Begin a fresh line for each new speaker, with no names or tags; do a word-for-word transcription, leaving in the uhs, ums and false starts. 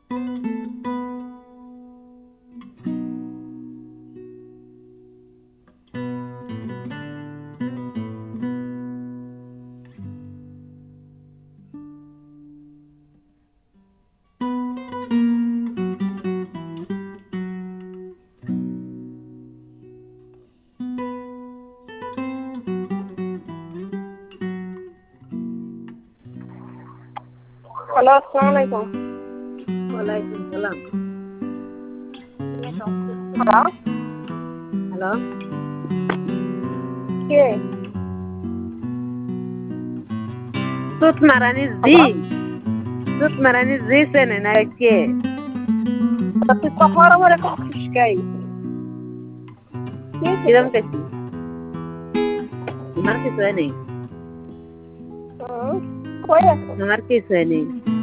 Hello, আসসালামু আলাইকুম।
ওয়ালাইকুম সালাম।
হ্যালো,
হ্যালো,
কে?
সুত মারানি জি, সুত মারানি জি চেনে না কে?
তুই কখন আমার কখিস গাই?
কিরম দেখি? আমার কিছু নেই,
কই আছো?
আমার কিছু নেই।